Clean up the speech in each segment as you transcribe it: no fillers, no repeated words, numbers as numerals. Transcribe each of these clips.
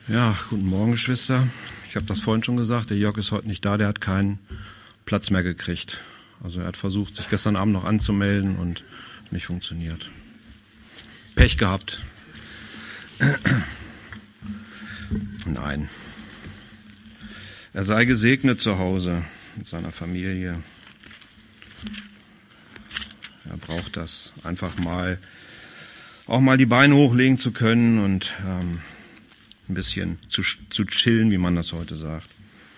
Ja, guten Morgen, Geschwister. Ich habe das vorhin schon gesagt, der Jörg ist heute nicht da, der hat keinen Platz mehr gekriegt. Also er hat versucht, sich gestern Abend noch anzumelden und nicht funktioniert. Pech gehabt. Nein. Er sei gesegnet zu Hause mit seiner Familie. Er braucht das, einfach mal auch mal die Beine hochlegen zu können und ein bisschen zu chillen, wie man das heute sagt.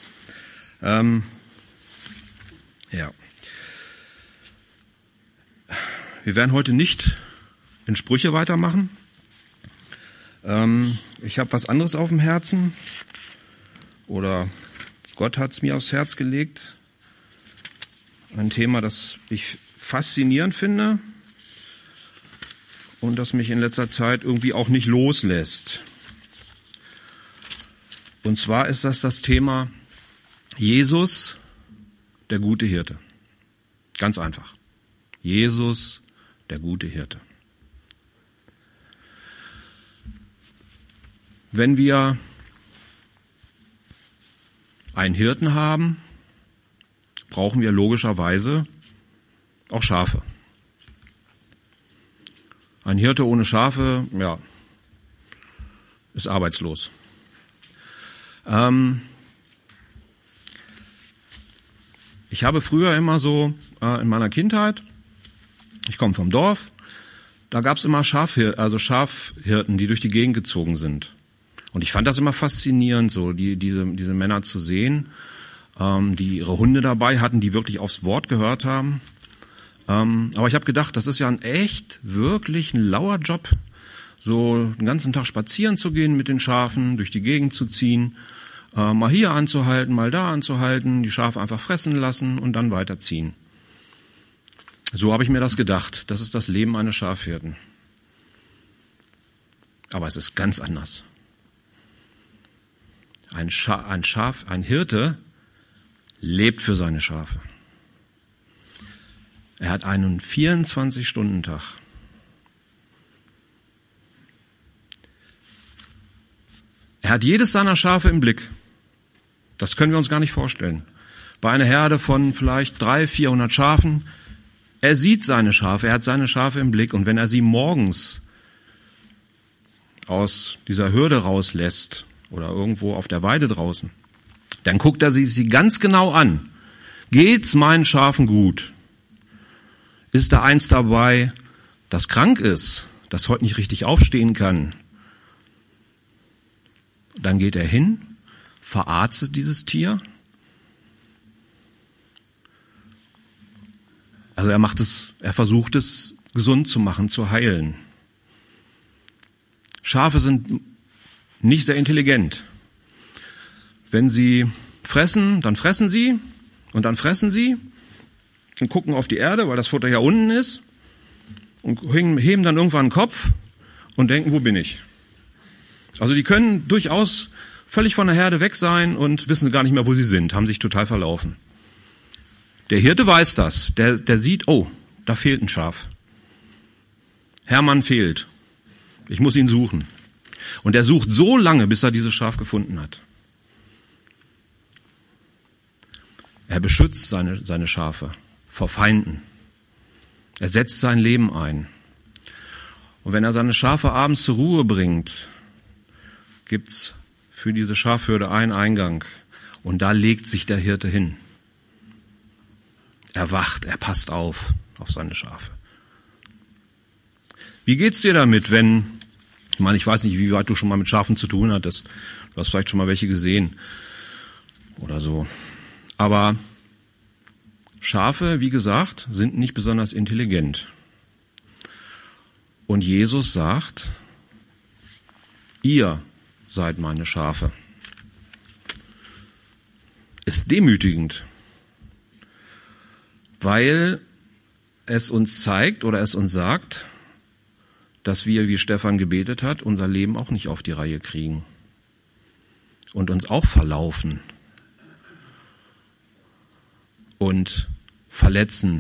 Ja. Wir werden heute nicht in Sprüche weitermachen. Ich habe was anderes auf dem Herzen. Oder Gott hat es mir aufs Herz gelegt. Ein Thema, das ich faszinierend finde und das mich in letzter Zeit irgendwie auch nicht loslässt. Und zwar ist das Thema Jesus, der gute Hirte. Ganz einfach. Jesus, der gute Hirte. Wenn wir einen Hirten haben, brauchen wir logischerweise auch Schafe. Ein Hirte ohne Schafe, ja, ist arbeitslos. Ich habe früher immer so in meiner Kindheit, ich komme vom Dorf, da gab es immer Schafhirten, die durch die Gegend gezogen sind. Und ich fand das immer faszinierend, so diese Männer zu sehen, die ihre Hunde dabei hatten, die wirklich aufs Wort gehört haben. Aber ich habe gedacht, das ist ja wirklich ein lauer Job, so den ganzen Tag spazieren zu gehen mit den Schafen, durch die Gegend zu ziehen, mal hier anzuhalten, mal da anzuhalten, die Schafe einfach fressen lassen und dann weiterziehen. So habe ich mir das gedacht. Das ist das Leben eines Schafhirten. Aber es ist ganz anders. Ein Hirte lebt für seine Schafe. Er hat einen 24-Stunden-Tag. Er hat jedes seiner Schafe im Blick. Das können wir uns gar nicht vorstellen. Bei einer Herde von vielleicht 300-400 Schafen, er sieht seine Schafe, er hat seine Schafe im Blick. Und wenn er sie morgens aus dieser Hürde rauslässt oder irgendwo auf der Weide draußen, dann guckt er sie ganz genau an. Geht's meinen Schafen gut? Ist da eins dabei, das krank ist, das heute nicht richtig aufstehen kann? Dann geht er hin, verarztet dieses Tier. Also er versucht es gesund zu machen, zu heilen. Schafe sind nicht sehr intelligent. Wenn sie fressen, dann fressen sie und dann fressen sie und gucken auf die Erde, weil das Futter ja unten ist und heben dann irgendwann den Kopf und denken, wo bin ich? Also die können durchaus völlig von der Herde weg sein und wissen gar nicht mehr, wo sie sind, haben sich total verlaufen. Der Hirte weiß das, der sieht, oh, da fehlt ein Schaf. Hermann fehlt. Ich muss ihn suchen. Und er sucht so lange, bis er dieses Schaf gefunden hat. Er beschützt seine Schafe vor Feinden. Er setzt sein Leben ein. Und wenn er seine Schafe abends zur Ruhe bringt, gibt's für diese Schafhürde einen Eingang. Und da legt sich der Hirte hin. Er wacht, er passt auf seine Schafe. Wie geht's dir damit, ich weiß nicht, wie weit du schon mal mit Schafen zu tun hattest. Du hast vielleicht schon mal welche gesehen oder so. Aber Schafe, wie gesagt, sind nicht besonders intelligent. Und Jesus sagt, ihr seid meine Schafe. Ist demütigend, weil es uns zeigt oder es uns sagt, dass wir, wie Stefan gebetet hat, unser Leben auch nicht auf die Reihe kriegen und uns auch verlaufen und verletzen.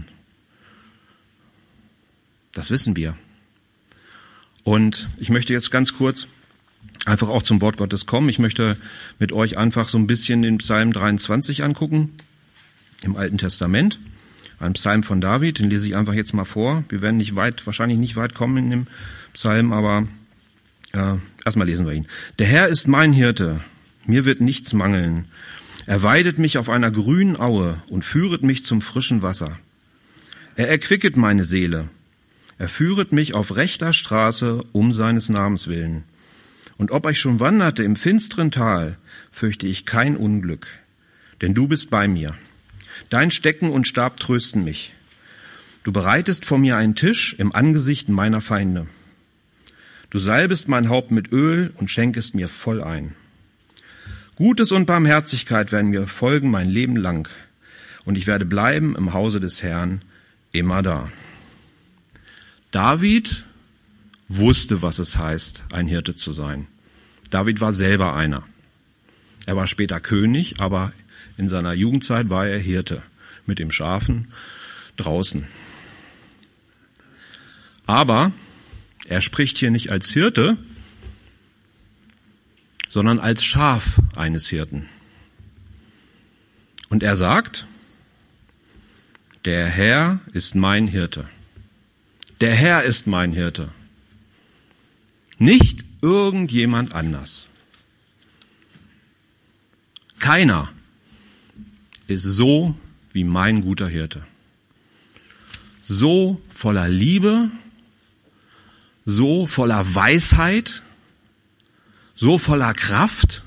Das wissen wir. Und ich möchte jetzt ganz kurz einfach auch zum Wort Gottes kommen. Ich möchte mit euch einfach so ein bisschen den Psalm 23 angucken, im Alten Testament. Ein Psalm von David, den lese ich einfach jetzt mal vor. Wir werden wahrscheinlich nicht weit kommen in dem Psalm, aber erstmal lesen wir ihn. Der Herr ist mein Hirte, mir wird nichts mangeln. Er weidet mich auf einer grünen Aue und führet mich zum frischen Wasser. Er erquicket meine Seele. Er führet mich auf rechter Straße um seines Namens willen. Und ob ich schon wanderte im finsteren Tal, fürchte ich kein Unglück, denn du bist bei mir. Dein Stecken und Stab trösten mich. Du bereitest vor mir einen Tisch im Angesicht meiner Feinde. Du salbest mein Haupt mit Öl und schenkest mir voll ein. Gutes und Barmherzigkeit werden mir folgen mein Leben lang, und ich werde bleiben im Hause des Herrn immer da. David wusste, was es heißt, ein Hirte zu sein. David war selber einer. Er war später König, aber in seiner Jugendzeit war er Hirte mit den Schafen draußen. Aber er spricht hier nicht als Hirte, sondern als Schaf eines Hirten. Und er sagt, der Herr ist mein Hirte. Der Herr ist mein Hirte. Nicht irgendjemand anders. Keiner ist so wie mein guter Hirte. So voller Liebe, so voller Weisheit, so voller Kraft.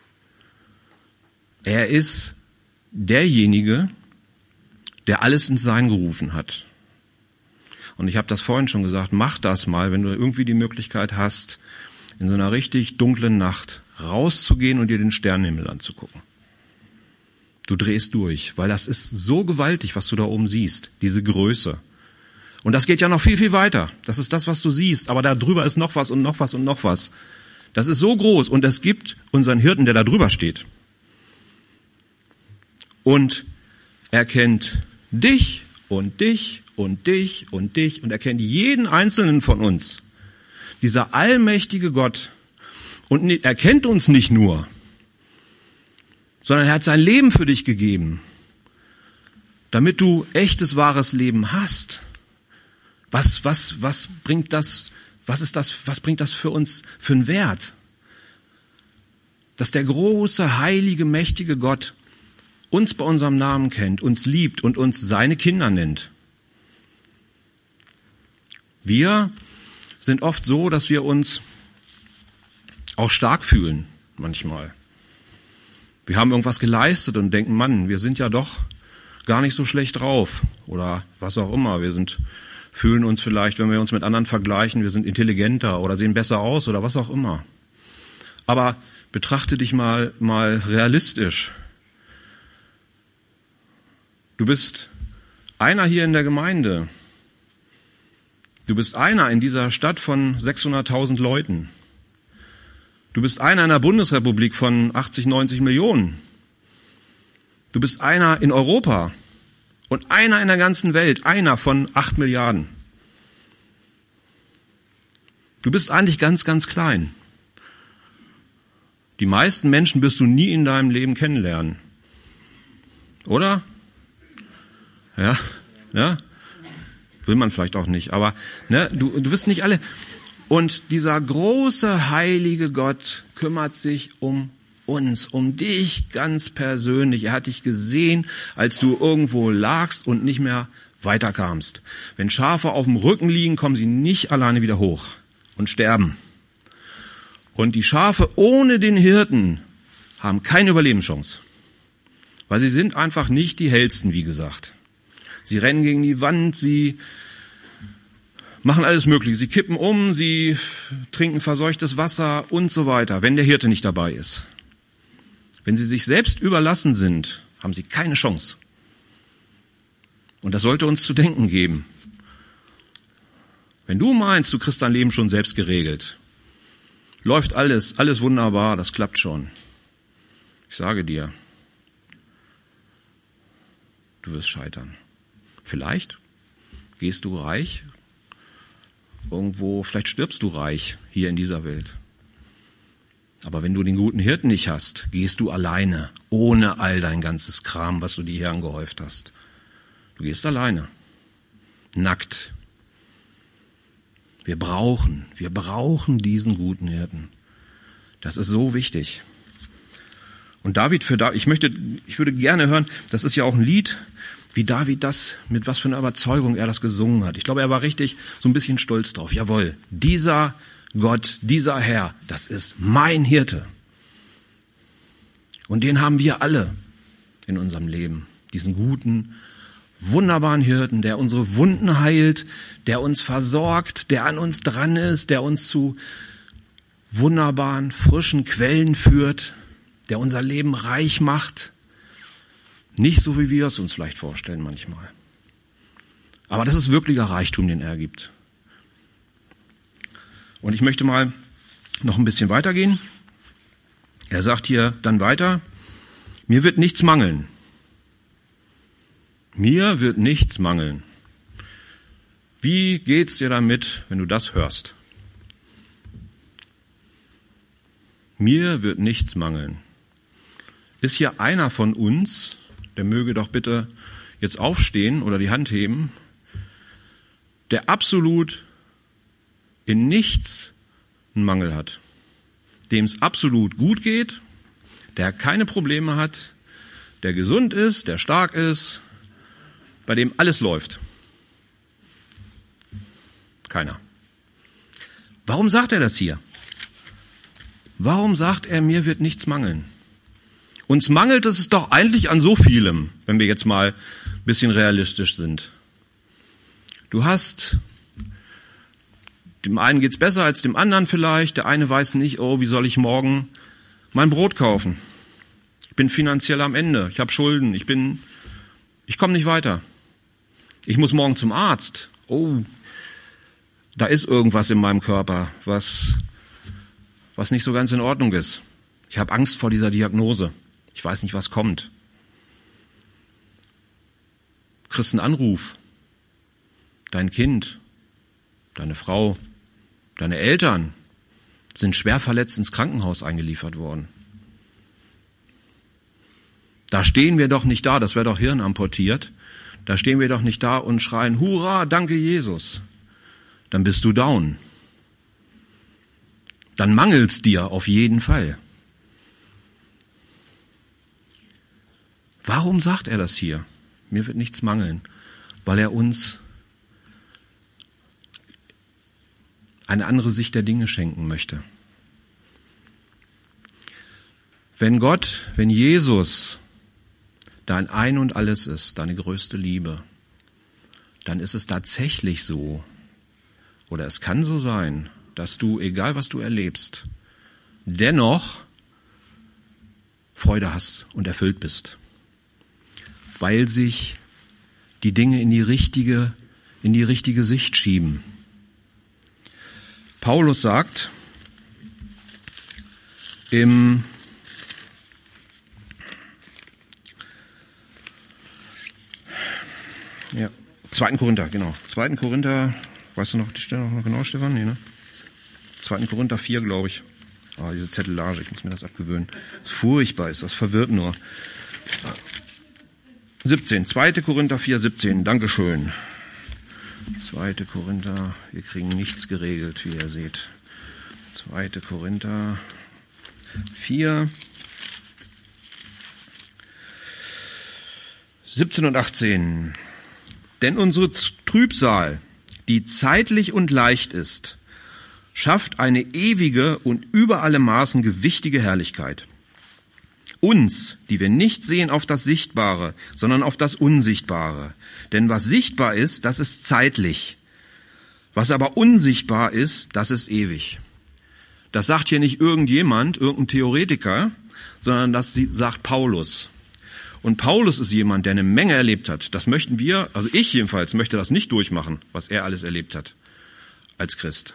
Er ist derjenige, der alles ins Sein gerufen hat. Und ich habe das vorhin schon gesagt, mach das mal, wenn du irgendwie die Möglichkeit hast, in so einer richtig dunklen Nacht rauszugehen und dir den Sternenhimmel anzugucken. Du drehst durch, weil das ist so gewaltig, was du da oben siehst, diese Größe. Und das geht ja noch viel, viel weiter. Das ist das, was du siehst, aber da drüber ist noch was und noch was und noch was. Das ist so groß und es gibt unseren Hirten, der da drüber steht. Und er kennt dich und dich und dich und dich und er kennt jeden einzelnen von uns. Dieser allmächtige Gott. Und er kennt uns nicht nur, sondern er hat sein Leben für dich gegeben, damit du echtes, wahres Leben hast. Was bringt das? Was bringt das für uns für einen Wert? Dass der große, heilige, mächtige Gott uns bei unserem Namen kennt, uns liebt und uns seine Kinder nennt. Wir sind oft so, dass wir uns auch stark fühlen, manchmal. Wir haben irgendwas geleistet und denken, Mann, wir sind ja doch gar nicht so schlecht drauf oder was auch immer. Fühlen uns vielleicht, wenn wir uns mit anderen vergleichen, wir sind intelligenter oder sehen besser aus oder was auch immer. Aber betrachte dich mal realistisch. Du bist einer hier in der Gemeinde. Du bist einer in dieser Stadt von 600.000 Leuten. Du bist einer in der Bundesrepublik von 80, 90 Millionen. Du bist einer in Europa und einer in der ganzen Welt, einer von 8 Milliarden. Du bist eigentlich ganz, ganz klein. Die meisten Menschen wirst du nie in deinem Leben kennenlernen. Oder? Ja. Will man vielleicht auch nicht, aber du wirst nicht alle. Und dieser große, heilige Gott kümmert sich um uns, um dich ganz persönlich. Er hat dich gesehen, als du irgendwo lagst und nicht mehr weiterkamst. Wenn Schafe auf dem Rücken liegen, kommen sie nicht alleine wieder hoch und sterben. Und die Schafe ohne den Hirten haben keine Überlebenschance. Weil sie sind einfach nicht die hellsten, wie gesagt. Sie rennen gegen die Wand, sie machen alles Mögliche. Sie kippen um, sie trinken verseuchtes Wasser und so weiter, wenn der Hirte nicht dabei ist. Wenn sie sich selbst überlassen sind, haben sie keine Chance. Und das sollte uns zu denken geben. Wenn du meinst, du kriegst dein Leben schon selbst geregelt, läuft alles wunderbar, das klappt schon. Ich sage dir, du wirst scheitern. Vielleicht gehst du reich – irgendwo, vielleicht stirbst du reich hier in dieser Welt. Aber wenn du den guten Hirten nicht hast, gehst du alleine, ohne all dein ganzes Kram, was du dir hier angehäuft hast. Du gehst alleine, nackt. Wir brauchen diesen guten Hirten. Das ist so wichtig. Und David ich würde gerne hören, das ist ja auch ein Lied, wie David mit was für einer Überzeugung er das gesungen hat. Ich glaube, er war richtig so ein bisschen stolz drauf. Jawohl, dieser Gott, dieser Herr, das ist mein Hirte. Und den haben wir alle in unserem Leben. Diesen guten, wunderbaren Hirten, der unsere Wunden heilt, der uns versorgt, der an uns dran ist, der uns zu wunderbaren, frischen Quellen führt, der unser Leben reich macht. Nicht so, wie wir es uns vielleicht vorstellen manchmal. Aber das ist wirklicher Reichtum, den er gibt. Und ich möchte mal noch ein bisschen weitergehen. Er sagt hier dann weiter, mir wird nichts mangeln. Mir wird nichts mangeln. Wie geht's dir damit, wenn du das hörst? Mir wird nichts mangeln. Ist hier einer von uns, der möge doch bitte jetzt aufstehen oder die Hand heben, der absolut in nichts einen Mangel hat, dem es absolut gut geht, der keine Probleme hat, der gesund ist, der stark ist, bei dem alles läuft. Keiner. Warum sagt er das hier? Warum sagt er, mir wird nichts mangeln? Uns mangelt es doch eigentlich an so vielem, wenn wir jetzt mal ein bisschen realistisch sind. Du hast, dem einen geht's besser als dem anderen vielleicht, der eine weiß nicht, wie soll ich morgen mein Brot kaufen? Ich bin finanziell am Ende, ich habe Schulden, ich komme nicht weiter. Ich muss morgen zum Arzt. Da ist irgendwas in meinem Körper, was nicht so ganz in Ordnung ist. Ich habe Angst vor dieser Diagnose. Ich weiß nicht, was kommt. Du kriegst einen Anruf. Dein Kind, deine Frau, deine Eltern sind schwer verletzt ins Krankenhaus eingeliefert worden. Da stehen wir doch nicht da, das wäre doch hirnamputiert. Da stehen wir doch nicht da und schreien, Hurra, danke Jesus. Dann bist du down. Dann mangelt's dir auf jeden Fall. Warum sagt er das hier? Mir wird nichts mangeln, weil er uns eine andere Sicht der Dinge schenken möchte. Wenn Jesus dein Ein und Alles ist, deine größte Liebe, dann ist es tatsächlich so, oder es kann so sein, dass du, egal was du erlebst, dennoch Freude hast und erfüllt bist, weil sich die Dinge in die richtige Sicht schieben. Paulus sagt im 2. Korinther, genau. 2. Korinther, weißt du noch die Stelle noch genau, Stefan? Nee, ne? 2. Korinther 4, glaube ich. Diese Zettelage, ich muss mir das abgewöhnen. Das ist furchtbar, das verwirrt nur. 17, 2. Korinther 4, 17, Dankeschön. 2. Korinther, wir kriegen nichts geregelt, wie ihr seht. 2. Korinther 4, 17 und 18. Denn unsere Trübsal, die zeitlich und leicht ist, schafft eine ewige und über alle Maßen gewichtige Herrlichkeit. Uns, die wir nicht sehen auf das Sichtbare, sondern auf das Unsichtbare. Denn was sichtbar ist, das ist zeitlich. Was aber unsichtbar ist, das ist ewig. Das sagt hier nicht irgendjemand, irgendein Theoretiker, sondern das sagt Paulus. Und Paulus ist jemand, der eine Menge erlebt hat. Das möchten wir, also ich jedenfalls, möchte das nicht durchmachen, was er alles erlebt hat als Christ.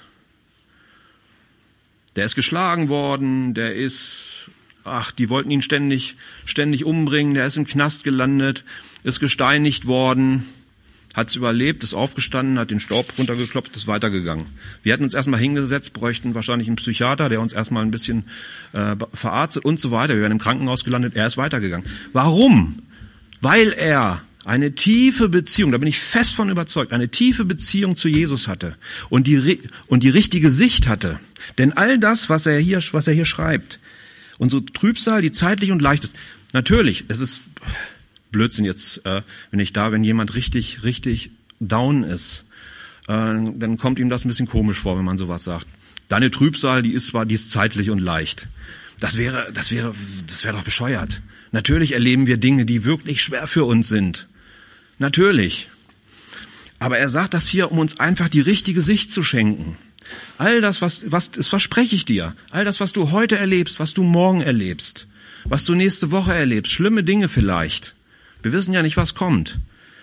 Der ist geschlagen worden, die wollten ihn ständig umbringen, der ist im Knast gelandet, ist gesteinigt worden, hat es überlebt, ist aufgestanden, hat den Staub runtergeklopft, ist weitergegangen. Wir hätten uns erstmal hingesetzt, bräuchten wahrscheinlich einen Psychiater, der uns erstmal ein bisschen verarztet und so weiter. Wir wären im Krankenhaus gelandet, er ist weitergegangen. Warum? Weil er eine tiefe Beziehung, da bin ich fest von überzeugt, eine tiefe Beziehung zu Jesus hatte und die richtige Sicht hatte. Denn all das, was er hier schreibt, und so Trübsal, die zeitlich und leicht ist, natürlich, es ist Blödsinn jetzt, wenn jemand richtig down ist, dann kommt ihm das ein bisschen komisch vor, wenn man sowas sagt. Deine Trübsal, die ist zeitlich und leicht. Das wäre doch bescheuert. Natürlich erleben wir Dinge, die wirklich schwer für uns sind. Natürlich. Aber er sagt das hier, um uns einfach die richtige Sicht zu schenken. All das, das verspreche ich dir, all das, was du heute erlebst, was du morgen erlebst, was du nächste Woche erlebst, schlimme Dinge vielleicht. Wir wissen ja nicht, was kommt.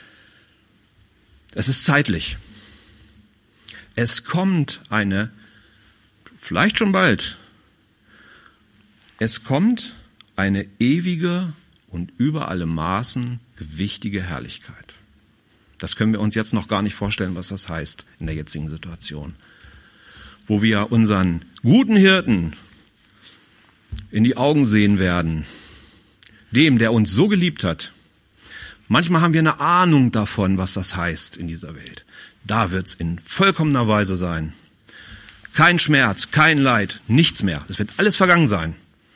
Es ist zeitlich. Es kommt vielleicht schon bald, es kommt eine ewige und über alle Maßen gewichtige Herrlichkeit. Das können wir uns jetzt noch gar nicht vorstellen, was das heißt in der jetzigen Situation. Wo wir unseren guten Hirten in die Augen sehen werden, dem, der uns so geliebt hat. Manchmal haben wir eine Ahnung davon, was das heißt in dieser Welt. Da wird's in vollkommener Weise sein. Kein Schmerz, kein Leid, nichts mehr. Es wird alles vergangen sein.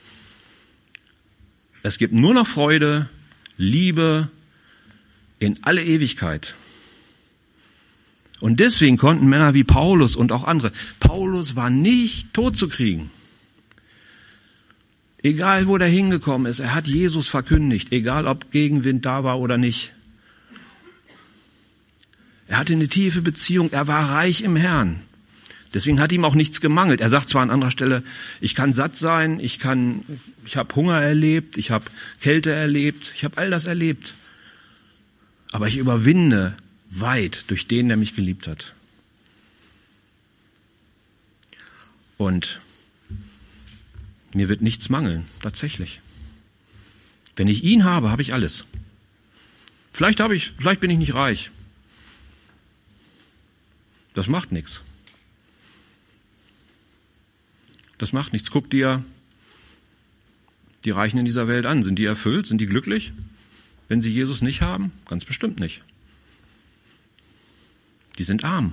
Es gibt nur noch Freude, Liebe in alle Ewigkeit. Und deswegen konnten Männer wie Paulus und auch andere, Paulus war nicht tot zu kriegen. Egal, wo der hingekommen ist, er hat Jesus verkündigt, egal ob Gegenwind da war oder nicht. Er hatte eine tiefe Beziehung, er war reich im Herrn. Deswegen hat ihm auch nichts gemangelt. Er sagt zwar an anderer Stelle, ich kann satt sein, ich habe Hunger erlebt, ich habe Kälte erlebt, ich habe all das erlebt. Aber ich überwinde weit durch den, der mich geliebt hat. Und mir wird nichts mangeln, tatsächlich. Wenn ich ihn habe, habe ich alles. Vielleicht bin ich nicht reich. Das macht nichts. Das macht nichts. Guck dir die Reichen in dieser Welt an. Sind die erfüllt? Sind die glücklich? Wenn sie Jesus nicht haben? Ganz bestimmt nicht. Die sind arm.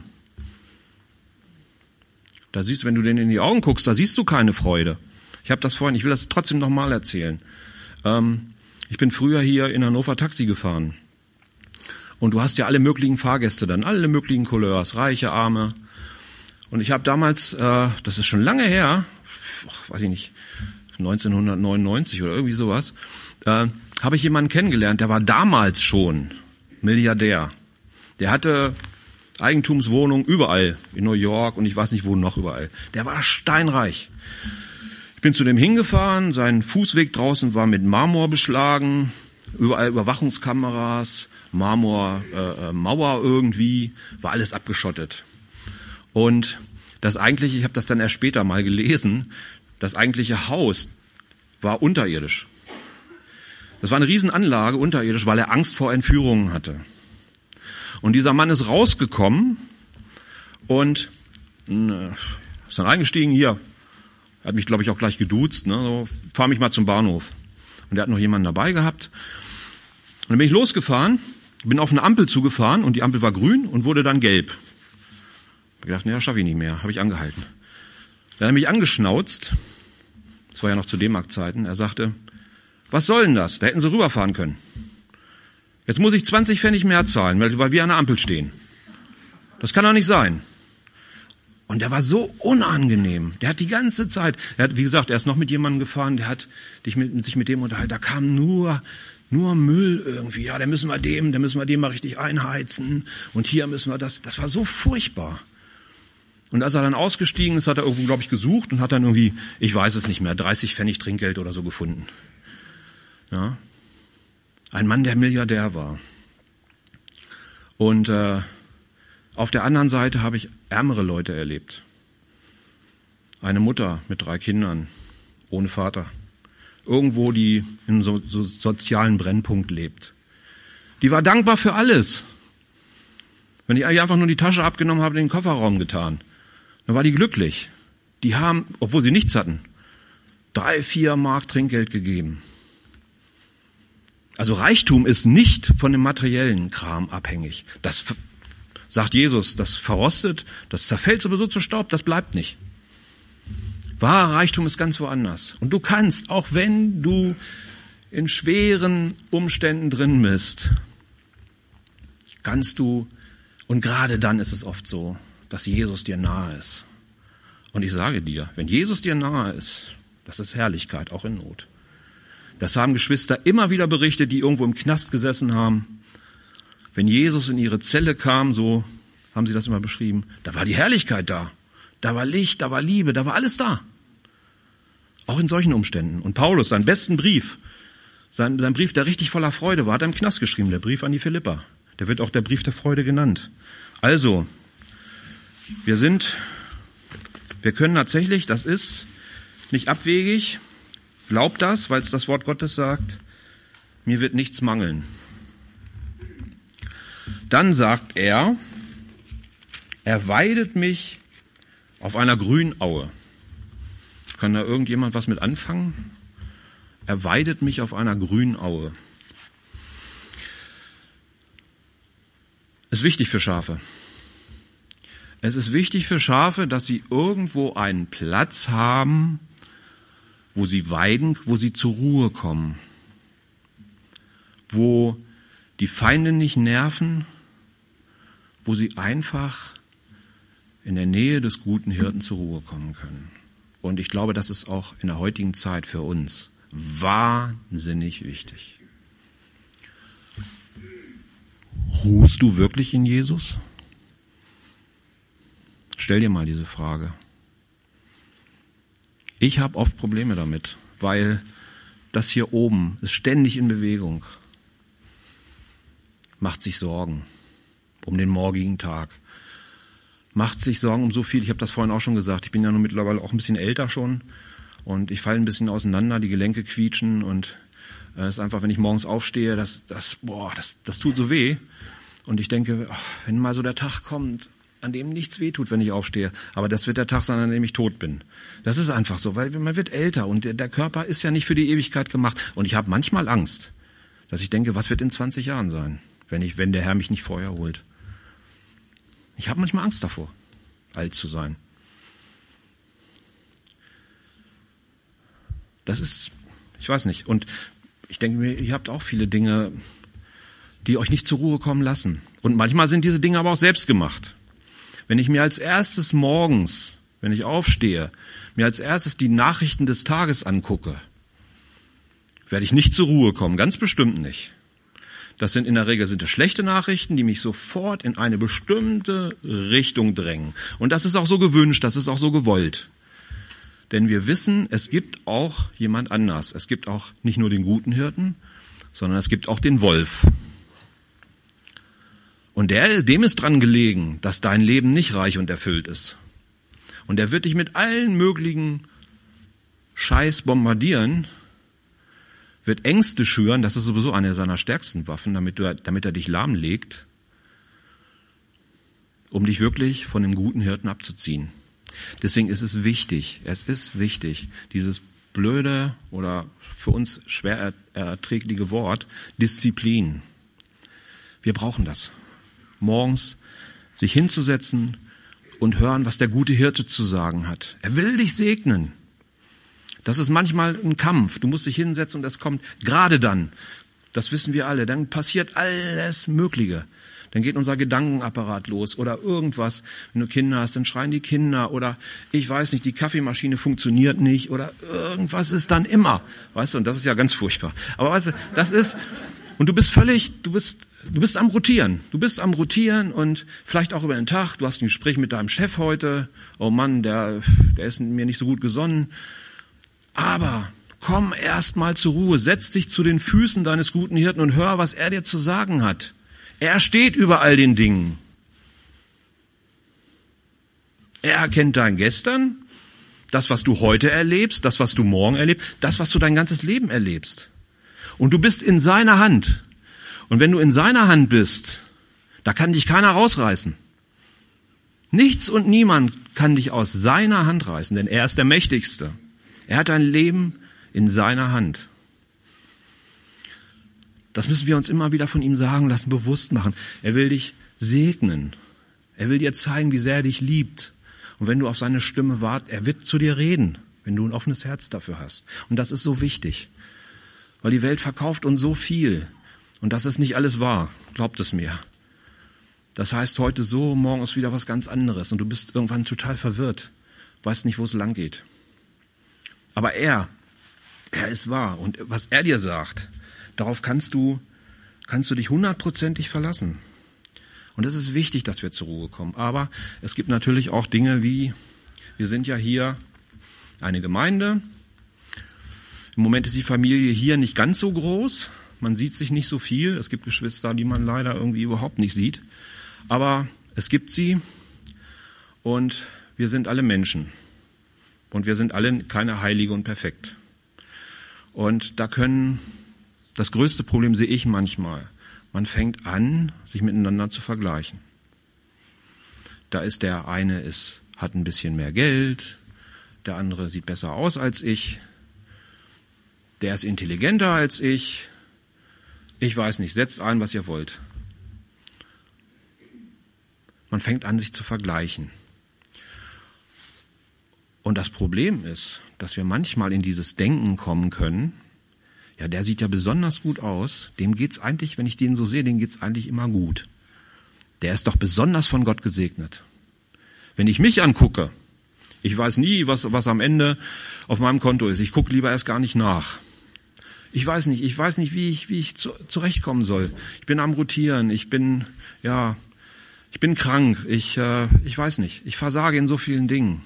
Da siehst du, wenn du denen in die Augen guckst, da siehst du keine Freude. Ich will das trotzdem nochmal erzählen. Ich bin früher hier in Hannover Taxi gefahren. Und du hast ja alle möglichen Fahrgäste dann, alle möglichen Couleurs, Reiche, Arme. Und ich habe damals, das ist schon lange her, weiß ich nicht, 1999 oder irgendwie sowas, habe ich jemanden kennengelernt, der war damals schon Milliardär. Der hatte Eigentumswohnungen überall, in New York und ich weiß nicht wo noch überall. Der war steinreich. Ich bin zu dem hingefahren, sein Fußweg draußen war mit Marmor beschlagen, überall Überwachungskameras, Mauer irgendwie, war alles abgeschottet. Und das eigentliche, ich habe das dann erst später mal gelesen, das eigentliche Haus war unterirdisch. Das war eine Riesenanlage unterirdisch, weil er Angst vor Entführungen hatte. Und dieser Mann ist rausgekommen und ist dann eingestiegen, hier, hat mich, glaube ich, auch gleich geduzt, ne, so, fahr mich mal zum Bahnhof. Und er hat noch jemanden dabei gehabt. Und dann bin ich losgefahren, bin auf eine Ampel zugefahren und die Ampel war grün und wurde dann gelb. Ich habe gedacht, naja, schaffe ich nicht mehr, habe ich angehalten. Dann hat er mich angeschnauzt, das war ja noch zu D-Mark-Zeiten, er sagte, was soll denn das? Da hätten sie rüberfahren können. Jetzt muss ich 20 Pfennig mehr zahlen, weil wir an der Ampel stehen. Das kann doch nicht sein. Und der war so unangenehm. Der hat die ganze Zeit, wie gesagt, er ist noch mit jemandem gefahren, der hat sich mit dem unterhalten. Da kam nur Müll irgendwie. Ja, da müssen wir dem mal richtig einheizen. Und hier müssen wir das. Das war so furchtbar. Und als er dann ausgestiegen ist, hat er irgendwo, glaube ich, gesucht und hat dann irgendwie, ich weiß es nicht mehr, 30 Pfennig Trinkgeld oder so gefunden. Ja. Ein Mann, der Milliardär war. Und auf der anderen Seite habe ich ärmere Leute erlebt. Eine Mutter mit 3 Kindern, ohne Vater. Irgendwo, die in so sozialen Brennpunkt lebt. Die war dankbar für alles. Wenn ich einfach nur die Tasche abgenommen habe und in den Kofferraum getan, dann war die glücklich. Die haben, obwohl sie nichts hatten, 3-4 Mark Trinkgeld gegeben. Also Reichtum ist nicht von dem materiellen Kram abhängig. Das sagt Jesus, das verrostet, das zerfällt sowieso zu Staub, das bleibt nicht. Wahrer Reichtum ist ganz woanders. Und du kannst, auch wenn du in schweren Umständen drin bist, kannst du, und gerade dann ist es oft so, dass Jesus dir nahe ist. Und ich sage dir, wenn Jesus dir nahe ist, das ist Herrlichkeit, auch in Not. Das haben Geschwister immer wieder berichtet, die irgendwo im Knast gesessen haben. Wenn Jesus in ihre Zelle kam, so haben sie das immer beschrieben, da war die Herrlichkeit da. Da war Licht, da war Liebe, da war alles da. Auch in solchen Umständen. Und Paulus, seinen besten Brief, sein Brief, der richtig voller Freude war, hat er im Knast geschrieben, der Brief an die Philipper. Der wird auch der Brief der Freude genannt. Also, wir können tatsächlich, das ist nicht abwegig, glaubt das, weil es das Wort Gottes sagt, mir wird nichts mangeln. Dann sagt er weidet mich auf einer Grünaue. Kann da irgendjemand was mit anfangen? Er weidet mich auf einer Grünaue. Ist wichtig für Schafe. Es ist wichtig für Schafe, dass sie irgendwo einen Platz haben, wo sie weiden, wo sie zur Ruhe kommen. Wo die Feinde nicht nerven, wo sie einfach in der Nähe des guten Hirten zur Ruhe kommen können. Und ich glaube, das ist auch in der heutigen Zeit für uns wahnsinnig wichtig. Ruhst du wirklich in Jesus? Stell dir mal diese Frage. Ich habe oft Probleme damit, weil das hier oben ist ständig in Bewegung. Macht sich Sorgen um den morgigen Tag. Macht sich Sorgen um so viel. Ich habe das vorhin auch schon gesagt. Ich bin ja nun mittlerweile auch ein bisschen älter schon und ich falle ein bisschen auseinander, die Gelenke quietschen und es ist einfach, wenn ich morgens aufstehe, das tut so weh. Und ich denke, wenn mal so der Tag kommt, an dem nichts weh tut, wenn ich aufstehe, aber das wird der Tag sein, an dem ich tot bin. Das ist einfach so, weil man wird älter und der Körper ist ja nicht für die Ewigkeit gemacht. Und ich habe manchmal Angst, dass ich denke, was wird in 20 Jahren sein, wenn der Herr mich nicht vorher holt. Ich habe manchmal Angst davor, alt zu sein. Das ist, ich weiß nicht. Und ich denke mir, ihr habt auch viele Dinge, die euch nicht zur Ruhe kommen lassen. Und manchmal sind diese Dinge aber auch selbst gemacht. Wenn ich mir als erstes morgens, wenn ich aufstehe, mir als erstes die Nachrichten des Tages angucke, werde ich nicht zur Ruhe kommen, ganz bestimmt nicht. Das sind in der Regel schlechte Nachrichten, die mich sofort in eine bestimmte Richtung drängen. Und das ist auch so gewünscht, das ist auch so gewollt. Denn wir wissen, es gibt auch jemand anders. Es gibt auch nicht nur den guten Hirten, sondern es gibt auch den Wolf. Und dem ist dran gelegen, dass dein Leben nicht reich und erfüllt ist. Und er wird dich mit allen möglichen Scheiß bombardieren, wird Ängste schüren, das ist sowieso eine seiner stärksten Waffen, damit er dich lahmlegt, um dich wirklich von dem guten Hirten abzuziehen. Deswegen ist es wichtig, dieses blöde oder für uns schwer erträgliche Wort, Disziplin. Wir brauchen das. Morgens sich hinzusetzen und hören, was der gute Hirte zu sagen hat. Er will dich segnen. Das ist manchmal ein Kampf. Du musst dich hinsetzen und es kommt gerade dann, das wissen wir alle, dann passiert alles Mögliche. Dann geht unser Gedankenapparat los oder irgendwas. Wenn du Kinder hast, dann schreien die Kinder oder ich weiß nicht, die Kaffeemaschine funktioniert nicht oder irgendwas ist dann immer. Weißt du, und das ist ja ganz furchtbar. Aber weißt du, das ist, und du bist am Rotieren. Du bist am Rotieren und vielleicht auch über den Tag. Du hast ein Gespräch mit deinem Chef heute. Oh Mann, der ist mir nicht so gut gesonnen. Aber komm erst mal zur Ruhe. Setz dich zu den Füßen deines guten Hirten und hör, was er dir zu sagen hat. Er steht über all den Dingen. Er erkennt dein Gestern, das, was du heute erlebst, das, was du morgen erlebst, das, was du dein ganzes Leben erlebst. Und du bist in seiner Hand. Und wenn du in seiner Hand bist, Da kann dich keiner rausreißen. Nichts und niemand kann dich aus seiner Hand reißen, denn er ist der Mächtigste. Er hat dein Leben in seiner Hand. Das müssen wir uns immer wieder von ihm sagen lassen, bewusst machen. Er will dich segnen. Er will dir zeigen, wie sehr er dich liebt. Und wenn du auf seine Stimme wartest, er wird zu dir reden, wenn du ein offenes Herz dafür hast. Und das ist so wichtig, weil die Welt verkauft uns so viel. Und das ist nicht alles wahr, glaubt es mir. Das heißt heute so, morgen ist wieder was ganz anderes. Und du bist irgendwann total verwirrt, weißt nicht, wo es lang geht. Aber er ist wahr. Und was er dir sagt, darauf kannst du dich 100%ig verlassen. Und es ist wichtig, dass wir zur Ruhe kommen. Aber es gibt natürlich auch Dinge wie, wir sind ja hier eine Gemeinde. Im Moment ist die Familie hier nicht ganz so groß. Man sieht sich nicht so viel. Es gibt Geschwister, die man leider irgendwie überhaupt nicht sieht. Aber es gibt sie. Und wir sind alle Menschen. Und wir sind alle keine Heilige und perfekt. Und das größte Problem sehe ich manchmal. Man fängt an, sich miteinander zu vergleichen. Da ist der eine hat ein bisschen mehr Geld, der andere sieht besser aus als ich, der ist intelligenter als ich. Ich weiß nicht, setzt ein, was ihr wollt. Man fängt an, sich zu vergleichen. Und das Problem ist, dass wir manchmal in dieses Denken kommen können, ja, der sieht ja besonders gut aus, dem geht's eigentlich, wenn ich den so sehe, dem geht's eigentlich immer gut. Der ist doch besonders von Gott gesegnet. Wenn ich mich angucke, ich weiß nie, was am Ende auf meinem Konto ist. Ich gucke lieber erst gar nicht nach. Ich weiß nicht, wie ich zurechtkommen soll. Ich bin am Rotieren, ich bin krank, ich weiß nicht, ich versage in so vielen Dingen.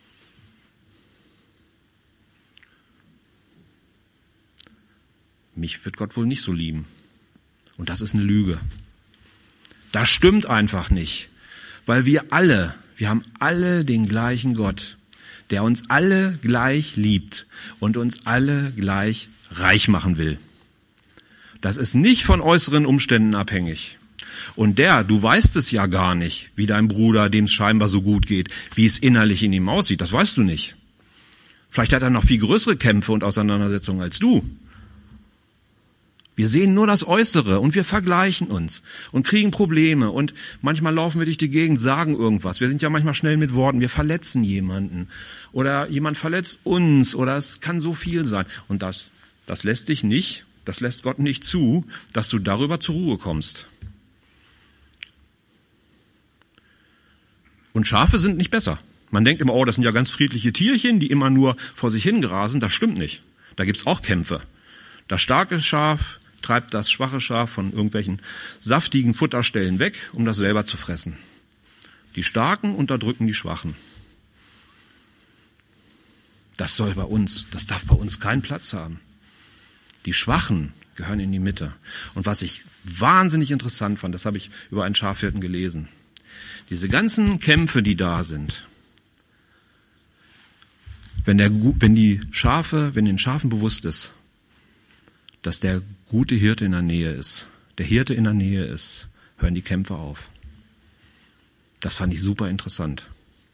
Mich wird Gott wohl nicht so lieben. Und das ist eine Lüge. Das stimmt einfach nicht. Weil wir haben alle den gleichen Gott, der uns alle gleich liebt und uns alle gleich reich machen will. Das ist nicht von äußeren Umständen abhängig. Und du weißt es ja gar nicht, wie dein Bruder, dem es scheinbar so gut geht, wie es innerlich in ihm aussieht. Das weißt du nicht. Vielleicht hat er noch viel größere Kämpfe und Auseinandersetzungen als du. Wir sehen nur das Äußere und wir vergleichen uns und kriegen Probleme und manchmal laufen wir durch die Gegend, sagen irgendwas. Wir sind ja manchmal schnell mit Worten, wir verletzen jemanden oder jemand verletzt uns oder es kann so viel sein. Und das lässt Gott nicht zu, dass du darüber zur Ruhe kommst. Und Schafe sind nicht besser. Man denkt immer, das sind ja ganz friedliche Tierchen, die immer nur vor sich hingrasen. Das stimmt nicht. Da gibt's auch Kämpfe. Das starke Schaf treibt das schwache Schaf von irgendwelchen saftigen Futterstellen weg, um das selber zu fressen. Die Starken unterdrücken die Schwachen. Das darf bei uns keinen Platz haben. Die Schwachen gehören in die Mitte. Und was ich wahnsinnig interessant fand, das habe ich über einen Schafhirten gelesen. Diese ganzen Kämpfe, die da sind, wenn den Schafen bewusst ist, dass der gute Hirte in der Nähe ist, der Hirte in der Nähe ist, hören die Kämpfe auf. Das fand ich super interessant.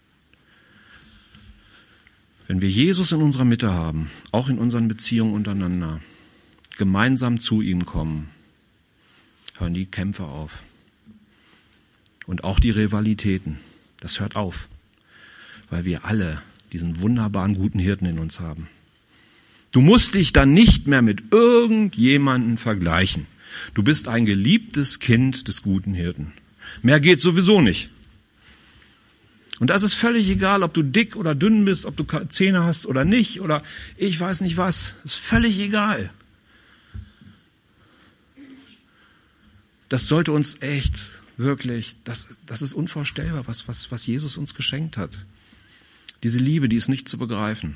Wenn wir Jesus in unserer Mitte haben, auch in unseren Beziehungen untereinander, gemeinsam zu ihm kommen, hören die Kämpfe auf. Und auch die Rivalitäten, das hört auf, weil wir alle diesen wunderbaren guten Hirten in uns haben. Du musst dich dann nicht mehr mit irgendjemandem vergleichen. Du bist ein geliebtes Kind des guten Hirten. Mehr geht sowieso nicht. Und das ist völlig egal, ob du dick oder dünn bist, ob du Zähne hast oder nicht, oder ich weiß nicht was. Das ist völlig egal. Das sollte uns echt, wirklich, das ist unvorstellbar, was Jesus uns geschenkt hat. Diese Liebe, die ist nicht zu begreifen.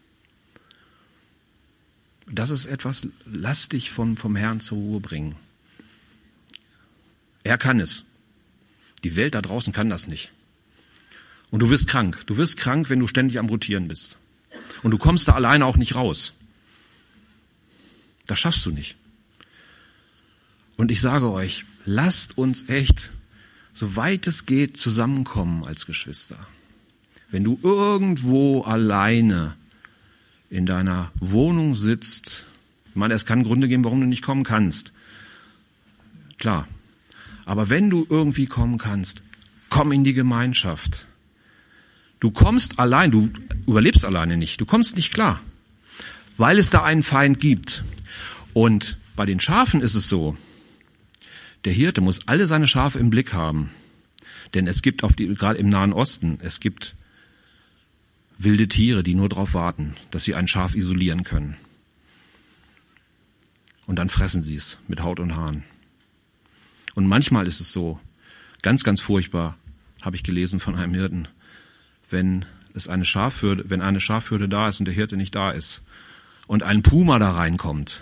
Das ist etwas, lass dich vom Herrn zur Ruhe bringen. Er kann es. Die Welt da draußen kann das nicht. Und du wirst krank. Du wirst krank, wenn du ständig am Rotieren bist. Und du kommst da alleine auch nicht raus. Das schaffst du nicht. Und ich sage euch, lasst uns echt soweit es geht, zusammenkommen als Geschwister. Wenn du irgendwo alleine in deiner Wohnung sitzt, ich meine, es kann Gründe geben, warum du nicht kommen kannst. Klar. Aber wenn du irgendwie kommen kannst, komm in die Gemeinschaft. Du kommst allein, du überlebst alleine nicht, du kommst nicht klar, weil es da einen Feind gibt. Und bei den Schafen ist es so, der Hirte muss alle seine Schafe im Blick haben. Denn es gibt gerade im Nahen Osten, es gibt wilde Tiere, die nur darauf warten, dass sie ein Schaf isolieren können. Und dann fressen sie es mit Haut und Haaren. Und manchmal ist es so, ganz, ganz furchtbar, habe ich gelesen von einem Hirten, wenn eine Schafhürde da ist und der Hirte nicht da ist und ein Puma da reinkommt,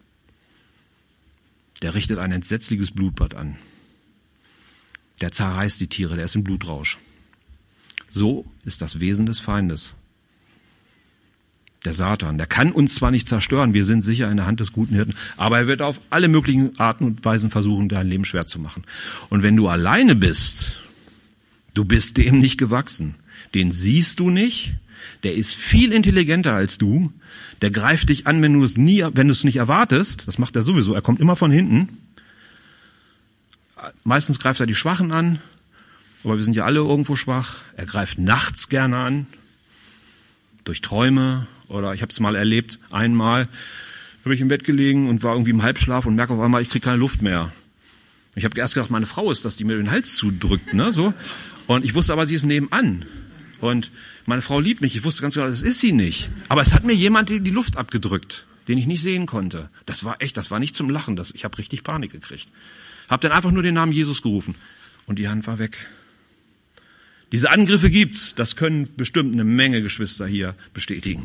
der richtet ein entsetzliches Blutbad an. Der zerreißt die Tiere, der ist im Blutrausch. So ist das Wesen des Feindes. Der Satan, der kann uns zwar nicht zerstören, wir sind sicher in der Hand des guten Hirten, aber er wird auf alle möglichen Arten und Weisen versuchen, dein Leben schwer zu machen. Und wenn du alleine bist, du bist dem nicht gewachsen. Den siehst du nicht, der ist viel intelligenter als du, der greift dich an, wenn du es nicht erwartest, das macht er sowieso, er kommt immer von hinten. Meistens greift er die Schwachen an, aber wir sind ja alle irgendwo schwach. Er greift nachts gerne an, durch Träume, oder ich habe es mal erlebt, einmal habe ich im Bett gelegen und war irgendwie im Halbschlaf und merke auf einmal, ich kriege keine Luft mehr. Ich habe erst gedacht, meine Frau ist das, die mir den Hals zudrückt, ne, so. Und ich wusste aber, sie ist nebenan. Und meine Frau liebt mich. Ich wusste ganz genau, das ist sie nicht. Aber es hat mir jemand die Luft abgedrückt, den ich nicht sehen konnte. Das war nicht zum Lachen. Ich habe richtig Panik gekriegt. Habe dann einfach nur den Namen Jesus gerufen. Und die Hand war weg. Diese Angriffe gibt's. Das können bestimmt eine Menge Geschwister hier bestätigen.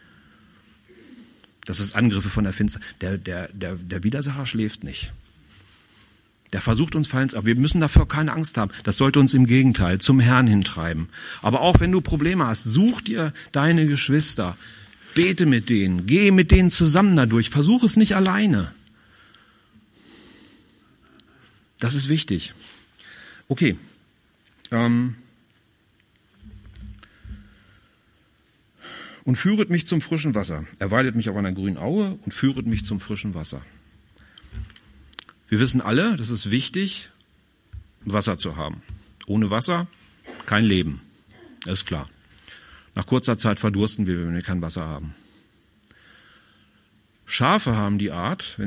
Das ist Angriffe von der Finsternis. Der Widersacher schläft nicht. Der versucht uns fallen, aber wir müssen dafür keine Angst haben. Das sollte uns im Gegenteil zum Herrn hintreiben. Aber auch wenn du Probleme hast, such dir deine Geschwister, bete mit denen, geh mit denen zusammen dadurch, versuch es nicht alleine. Das ist wichtig. Okay. Und führet mich zum frischen Wasser. Er weidet mich auf einer grünen Aue und führet mich zum frischen Wasser. Wir wissen alle, das ist wichtig, Wasser zu haben. Ohne Wasser kein Leben. Das ist klar. Nach kurzer Zeit verdursten wir, wenn wir kein Wasser haben. Schafe haben die Art,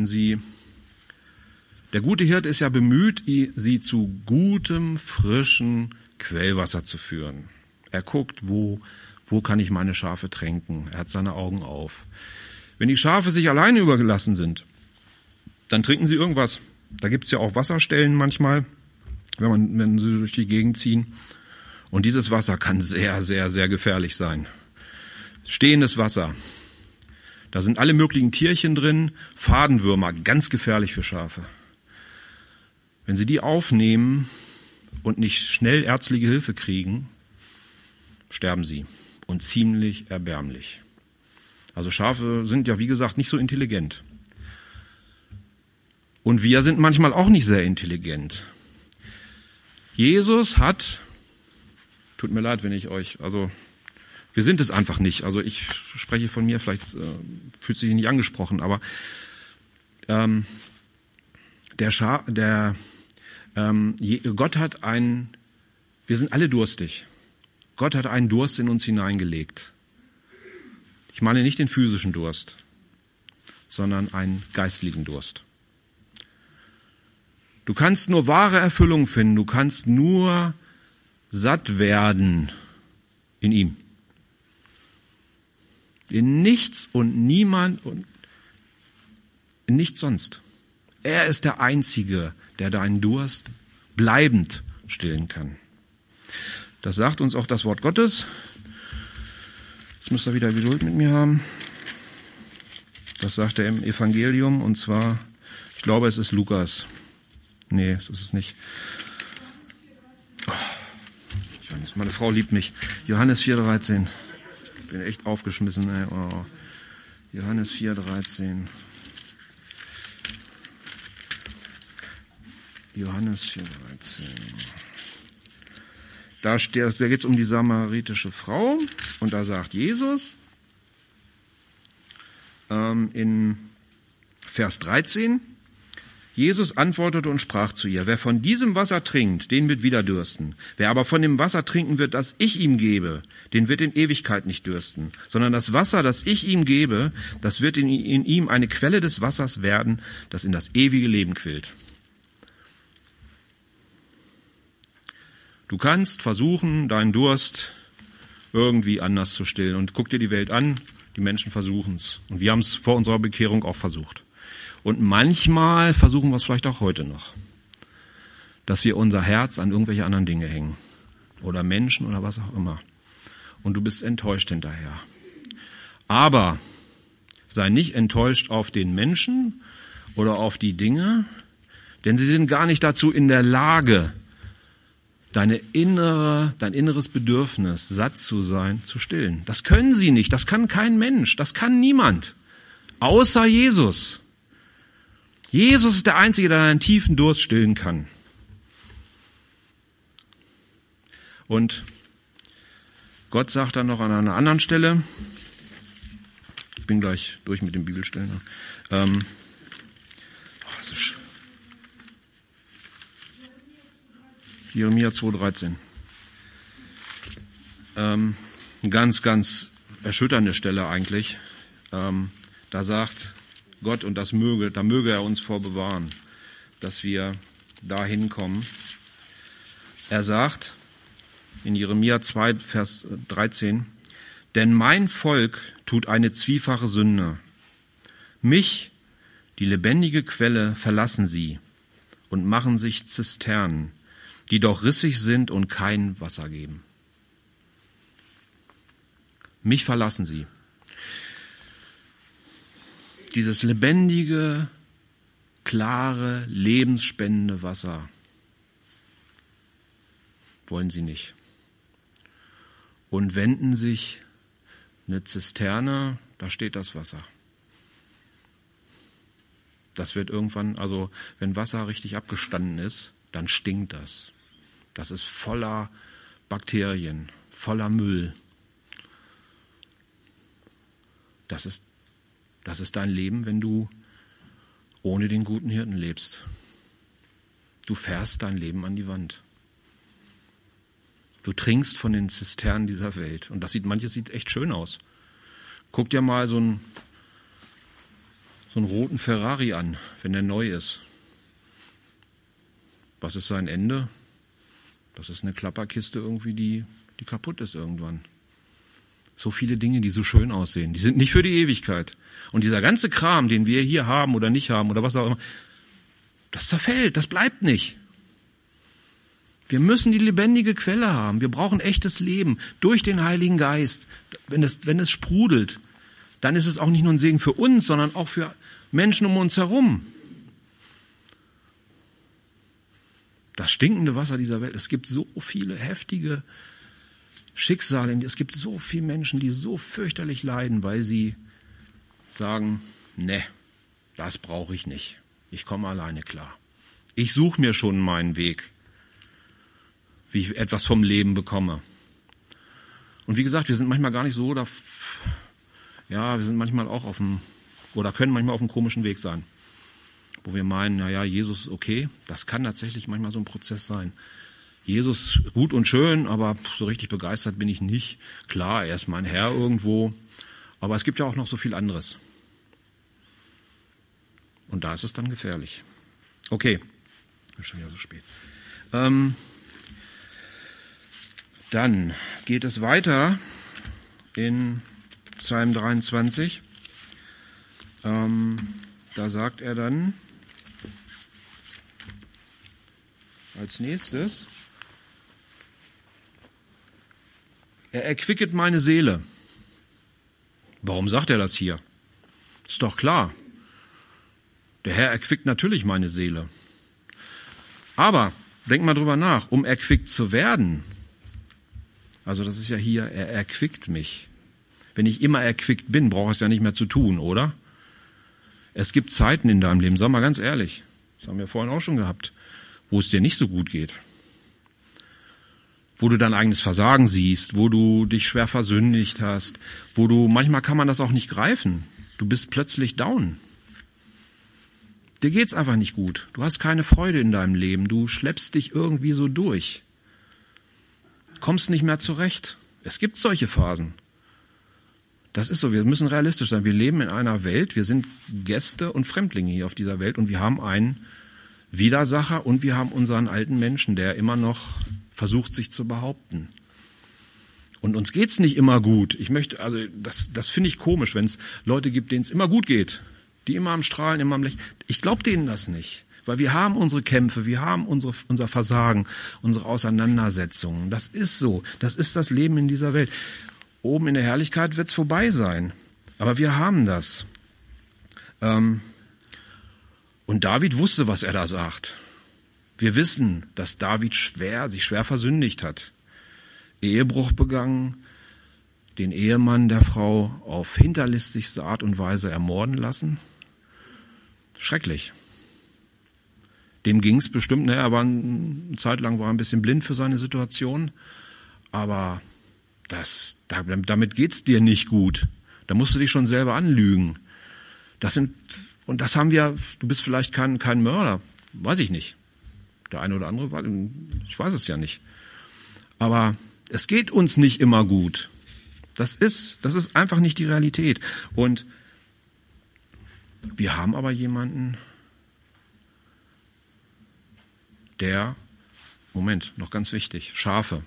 der gute Hirte ist ja bemüht, sie zu gutem, frischen Quellwasser zu führen. Er guckt, wo kann ich meine Schafe tränken. Er hat seine Augen auf. Wenn die Schafe sich alleine übergelassen sind, dann trinken sie irgendwas. Da gibt's ja auch Wasserstellen manchmal, wenn sie durch die Gegend ziehen. Und dieses Wasser kann sehr, sehr, sehr gefährlich sein. Stehendes Wasser. Da sind alle möglichen Tierchen drin, Fadenwürmer, ganz gefährlich für Schafe. Wenn sie die aufnehmen und nicht schnell ärztliche Hilfe kriegen, sterben sie. Und ziemlich erbärmlich. Also Schafe sind ja, wie gesagt, nicht so intelligent. Und wir sind manchmal auch nicht sehr intelligent. Jesus tut mir leid, wenn ich wir sind es einfach nicht. Also ich spreche von mir, vielleicht fühlt sich nicht angesprochen, aber Gott hat wir sind alle durstig. Gott hat einen Durst in uns hineingelegt. Ich meine nicht den physischen Durst, sondern einen geistlichen Durst. Du kannst nur wahre Erfüllung finden, du kannst nur satt werden in ihm. In nichts und niemand und in nichts sonst. Er ist der Einzige, der deinen Durst bleibend stillen kann. Das sagt uns auch das Wort Gottes. Jetzt müsst ihr wieder Geduld mit mir haben. Das sagt er im Evangelium, und zwar, ich glaube, es ist Lukas. Nee, das ist es nicht. Oh, meine Frau liebt mich. Johannes 4,13. Ich bin echt aufgeschmissen. Ey. Oh. Johannes 4,13. Johannes 4,13. Da geht es um die samaritische Frau und da sagt Jesus in Vers 13, Jesus antwortete und sprach zu ihr, wer von diesem Wasser trinkt, den wird wieder dürsten. Wer aber von dem Wasser trinken wird, das ich ihm gebe, den wird in Ewigkeit nicht dürsten, sondern das Wasser, das ich ihm gebe, das wird in ihm eine Quelle des Wassers werden, das in das ewige Leben quillt. Du kannst versuchen, deinen Durst irgendwie anders zu stillen und guck dir die Welt an, die Menschen versuchen es. Und wir haben es vor unserer Bekehrung auch versucht. Und manchmal versuchen wir es vielleicht auch heute noch, dass wir unser Herz an irgendwelche anderen Dinge hängen oder Menschen oder was auch immer. Und du bist enttäuscht hinterher. Aber sei nicht enttäuscht auf den Menschen oder auf die Dinge, denn sie sind gar nicht dazu in der Lage, dein inneres Bedürfnis, satt zu sein, zu stillen. Das können sie nicht, das kann kein Mensch, das kann niemand, außer Jesus. Jesus ist der Einzige, der einen tiefen Durst stillen kann. Und Gott sagt dann noch an einer anderen Stelle, ich bin gleich durch mit den Bibelstellen, Jeremia 2,13. Eine ganz, ganz erschütternde Stelle eigentlich. Da sagt Gott, und da möge er uns vorbewahren, dass wir da hinkommen. Er sagt in Jeremia 2, Vers 13, denn mein Volk tut eine zwiefache Sünde. Mich, die lebendige Quelle, verlassen sie und machen sich Zisternen, die doch rissig sind und kein Wasser geben. Mich verlassen sie. Dieses lebendige, klare, lebensspendende Wasser wollen sie nicht. Und wenden sich eine Zisterne, da steht das Wasser. Das wird irgendwann, also wenn Wasser richtig abgestanden ist, dann stinkt das. Das ist voller Bakterien, voller Müll. Das ist dein Leben, wenn du ohne den guten Hirten lebst. Du fährst dein Leben an die Wand. Du trinkst von den Zisternen dieser Welt. Und manches sieht echt schön aus. Guck dir mal so einen roten Ferrari an, wenn der neu ist. Was ist sein Ende? Das ist eine Klapperkiste irgendwie, die kaputt ist irgendwann. So viele Dinge, die so schön aussehen, die sind nicht für die Ewigkeit. Und dieser ganze Kram, den wir hier haben oder nicht haben oder was auch immer, das zerfällt, das bleibt nicht. Wir müssen die lebendige Quelle haben. Wir brauchen echtes Leben durch den Heiligen Geist. Wenn es sprudelt, dann ist es auch nicht nur ein Segen für uns, sondern auch für Menschen um uns herum. Das stinkende Wasser dieser Welt, es gibt so viele heftige Schicksale, es gibt so viele Menschen, die so fürchterlich leiden, weil sie sagen, ne, das brauche ich nicht. Ich komme alleine klar. Ich suche mir schon meinen Weg, wie ich etwas vom Leben bekomme. Und wie gesagt, wir sind manchmal gar nicht so, wir sind manchmal auch können manchmal auf einem komischen Weg sein, wo wir meinen, Jesus ist okay. Das kann tatsächlich manchmal so ein Prozess sein. Jesus, gut und schön, aber so richtig begeistert bin ich nicht. Klar, er ist mein Herr irgendwo, aber es gibt ja auch noch so viel anderes. Und da ist es dann gefährlich. Okay, ist schon wieder so spät. Dann geht es weiter in Psalm 23. Da sagt er dann als nächstes, er erquicket meine Seele. Warum sagt er das hier? Ist doch klar. Der Herr erquickt natürlich meine Seele. Aber denk mal drüber nach, um erquickt zu werden. Also das ist ja hier, er erquickt mich. Wenn ich immer erquickt bin, brauche ich es ja nicht mehr zu tun, oder? Es gibt Zeiten in deinem Leben, sag mal ganz ehrlich, das haben wir vorhin auch schon gehabt, wo es dir nicht so gut geht, wo du dein eigenes Versagen siehst, wo du dich schwer versündigt hast, manchmal kann man das auch nicht greifen. Du bist plötzlich down. Dir geht's einfach nicht gut. Du hast keine Freude in deinem Leben. Du schleppst dich irgendwie so durch. Kommst nicht mehr zurecht. Es gibt solche Phasen. Das ist so. Wir müssen realistisch sein. Wir leben in einer Welt. Wir sind Gäste und Fremdlinge hier auf dieser Welt. Und wir haben einen Widersacher und wir haben unseren alten Menschen, der immer noch versucht, sich zu behaupten. Und uns geht's nicht immer gut. Das finde ich komisch, wenn es Leute gibt, denen es immer gut geht. Die immer am Strahlen, immer am Lächeln. Ich glaube denen das nicht. Weil wir haben unsere Kämpfe, wir haben unser Versagen, unsere Auseinandersetzungen. Das ist so. Das ist das Leben in dieser Welt. Oben in der Herrlichkeit wird's vorbei sein. Aber wir haben das. Und David wusste, was er da sagt. Wir wissen, dass David sich schwer versündigt hat. Ehebruch begangen, den Ehemann der Frau auf hinterlistigste Art und Weise ermorden lassen. Schrecklich. Dem ging's bestimmt, er war eine Zeit lang ein bisschen blind für seine Situation, aber damit geht's dir nicht gut. Da musst du dich schon selber anlügen. Und das haben wir, du bist vielleicht kein Mörder, weiß ich nicht. Der eine oder andere, ich weiß es ja nicht. Aber es geht uns nicht immer gut. Das ist einfach nicht die Realität. Und wir haben aber jemanden, noch ganz wichtig, Schafen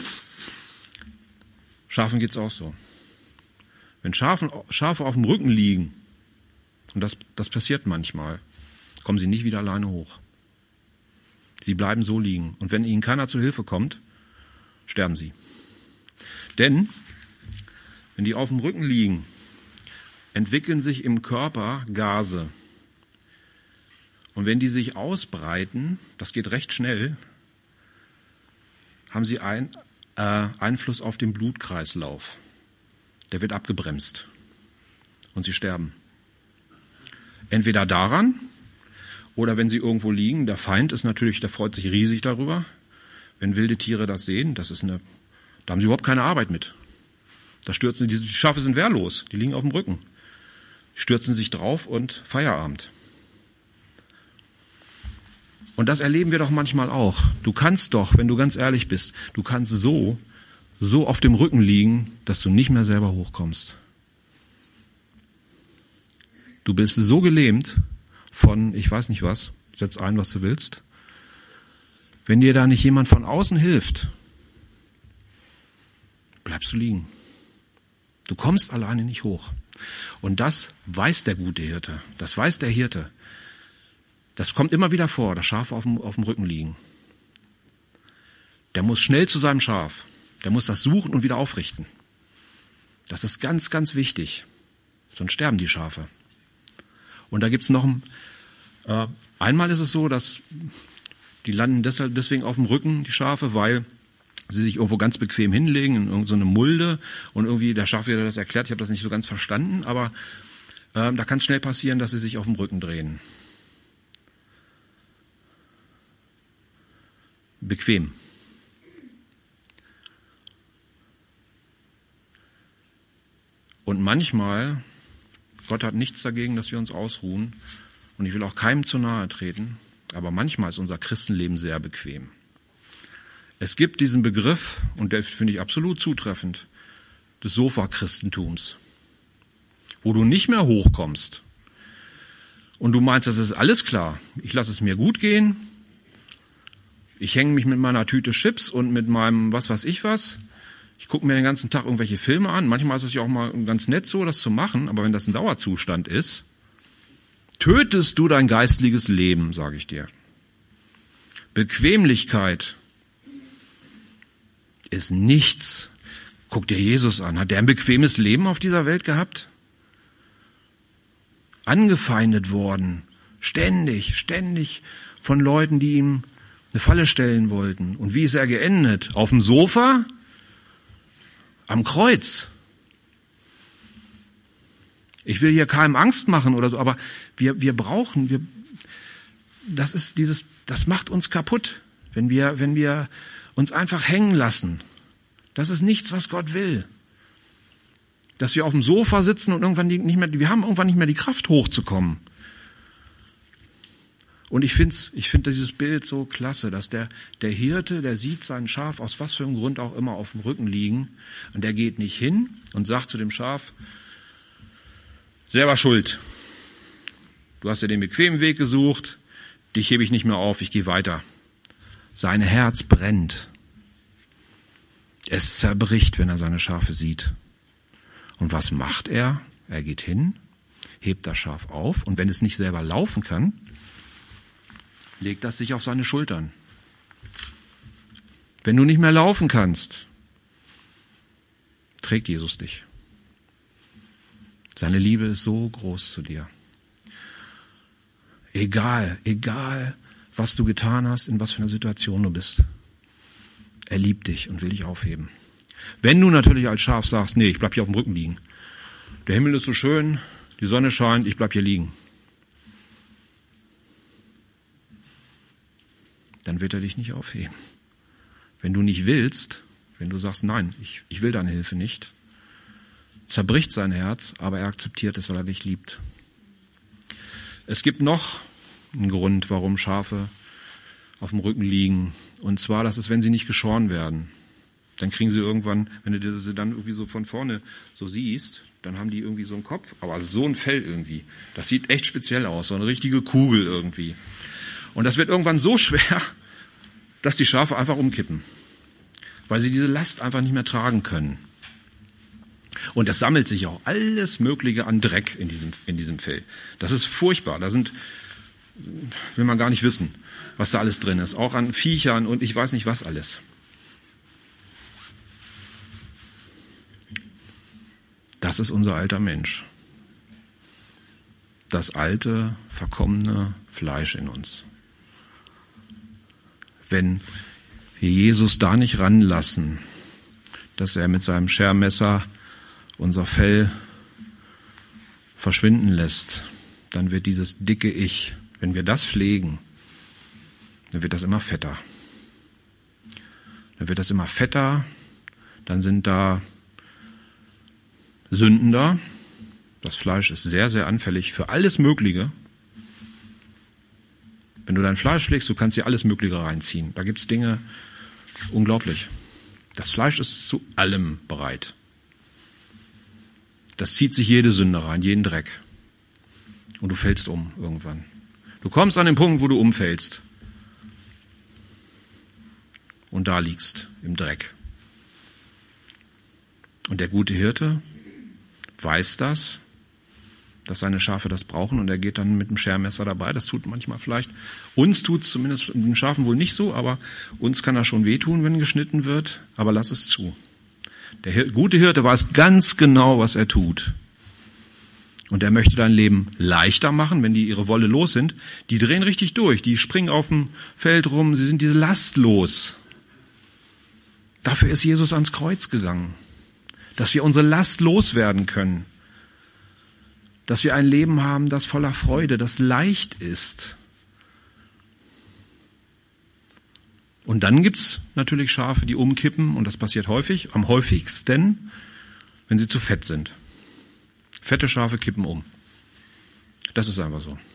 geht's auch so. Wenn Schafe auf dem Rücken liegen, und das passiert manchmal, kommen sie nicht wieder alleine hoch. Sie bleiben so liegen. Und wenn ihnen keiner zu Hilfe kommt, sterben sie. Denn wenn die auf dem Rücken liegen, entwickeln sich im Körper Gase. Und wenn die sich ausbreiten, das geht recht schnell, haben sie Einfluss auf den Blutkreislauf. Der wird abgebremst und sie sterben. Entweder daran oder wenn sie irgendwo liegen. Der Feind der freut sich riesig darüber, wenn wilde Tiere das sehen. Da haben sie überhaupt keine Arbeit mit. Die Schafe sind wehrlos, die liegen auf dem Rücken. Die stürzen sich drauf und Feierabend. Und das erleben wir doch manchmal auch. Du kannst doch, wenn du ganz ehrlich bist, du kannst so auf dem Rücken liegen, dass du nicht mehr selber hochkommst. Du bist so gelähmt von, ich weiß nicht was, setz ein, was du willst. Wenn dir da nicht jemand von außen hilft, bleibst du liegen. Du kommst alleine nicht hoch. Und das weiß der gute Hirte. Das weiß der Hirte. Das kommt immer wieder vor, dass Schafe auf dem Rücken liegen. Der muss schnell zu seinem Schaf. Der muss das suchen und wieder aufrichten. Das ist ganz, ganz wichtig. Sonst sterben die Schafe. Und da gibt's noch einmal ist es so, dass die landen deswegen auf dem Rücken, die Schafe, weil sie sich irgendwo ganz bequem hinlegen, in irgendeine Mulde. Und irgendwie der Schafhirte das erklärt, ich habe das nicht so ganz verstanden, aber da kann es schnell passieren, dass sie sich auf dem Rücken drehen. Bequem. Und manchmal, Gott hat nichts dagegen, dass wir uns ausruhen. Und ich will auch keinem zu nahe treten. Aber manchmal ist unser Christenleben sehr bequem. Es gibt diesen Begriff, und der finde ich absolut zutreffend, des Sofa-Christentums, wo du nicht mehr hochkommst. Und du meinst, das ist alles klar. Ich lasse es mir gut gehen. Ich hänge mich mit meiner Tüte Chips und mit meinem was weiß ich was. Ich gucke mir den ganzen Tag irgendwelche Filme an. Manchmal ist es ja auch mal ganz nett so, das zu machen. Aber wenn das ein Dauerzustand ist, tötest du dein geistliches Leben, sage ich dir. Bequemlichkeit ist nichts. Guck dir Jesus an. Hat der ein bequemes Leben auf dieser Welt gehabt? Angefeindet worden. Ständig von Leuten, die ihm eine Falle stellen wollten. Und wie ist er geendet? Auf dem Sofa? Am Kreuz? Ich will hier keinem Angst machen oder so, aber wir das macht uns kaputt, wenn wir uns einfach hängen lassen. Das ist nichts, was Gott will. Dass wir auf dem Sofa sitzen und wir haben irgendwann nicht mehr die Kraft hochzukommen. Und ich finde dieses Bild so klasse, dass der Hirte, der sieht sein Schaf aus was für einem Grund auch immer auf dem Rücken liegen und der geht nicht hin und sagt zu dem Schaf, selber schuld. Du hast ja den bequemen Weg gesucht, dich hebe ich nicht mehr auf, ich gehe weiter. Sein Herz brennt. Es zerbricht, wenn er seine Schafe sieht. Und was macht er? Er geht hin, hebt das Schaf auf und wenn es nicht selber laufen kann, legt das sich auf seine Schultern. Wenn du nicht mehr laufen kannst, trägt Jesus dich. Seine Liebe ist so groß zu dir. Egal, was du getan hast, in was für einer Situation du bist. Er liebt dich und will dich aufheben. Wenn du natürlich als Schaf sagst, nee, ich bleib hier auf dem Rücken liegen. Der Himmel ist so schön, die Sonne scheint, ich bleib hier liegen. Dann wird er dich nicht aufheben. Wenn du nicht willst, wenn du sagst, nein, ich will deine Hilfe nicht, zerbricht sein Herz, aber er akzeptiert es, weil er dich liebt. Es gibt noch einen Grund, warum Schafe auf dem Rücken liegen. Und zwar, das ist, wenn sie nicht geschoren werden. Dann kriegen sie irgendwann, wenn du sie dann irgendwie so von vorne so siehst, dann haben die irgendwie so einen Kopf, aber so ein Fell irgendwie. Das sieht echt speziell aus, so eine richtige Kugel irgendwie. Und das wird irgendwann so schwer, dass die Schafe einfach umkippen, weil sie diese Last einfach nicht mehr tragen können. Und es sammelt sich auch alles Mögliche an Dreck in diesem Fell. Das ist furchtbar. Will man gar nicht wissen, was da alles drin ist. Auch an Viechern und ich weiß nicht was alles. Das ist unser alter Mensch. Das alte, verkommene Fleisch in uns. Wenn wir Jesus da nicht ranlassen, dass er mit seinem Schermesser unser Fell verschwinden lässt, dann wird dieses dicke Ich, wenn wir das pflegen, dann wird das immer fetter. Dann sind da Sünden da. Das Fleisch ist sehr, sehr anfällig für alles Mögliche. Wenn du dein Fleisch pflegst, du kannst dir alles Mögliche reinziehen. Da gibt es Dinge, unglaublich. Das Fleisch ist zu allem bereit. Das zieht sich jede Sünde rein, jeden Dreck. Und du fällst um irgendwann. Du kommst an den Punkt, wo du umfällst. Und da liegst im Dreck. Und der gute Hirte weiß das, dass seine Schafe das brauchen und er geht dann mit dem Schermesser dabei. Das tut manchmal vielleicht, uns tut es zumindest den Schafen wohl nicht so, aber uns kann das schon wehtun, wenn geschnitten wird, aber lass es zu. Der gute Hirte weiß ganz genau, was er tut. Und er möchte dein Leben leichter machen, wenn die ihre Wolle los sind. Die drehen richtig durch, die springen auf dem Feld rum, sie sind diese Last los. Dafür ist Jesus ans Kreuz gegangen, dass wir unsere Last loswerden können. Dass wir ein Leben haben, das voller Freude, das leicht ist. Und dann gibt's natürlich Schafe, die umkippen, und das passiert häufig, am häufigsten, wenn sie zu fett sind. Fette Schafe kippen um. Das ist einfach so.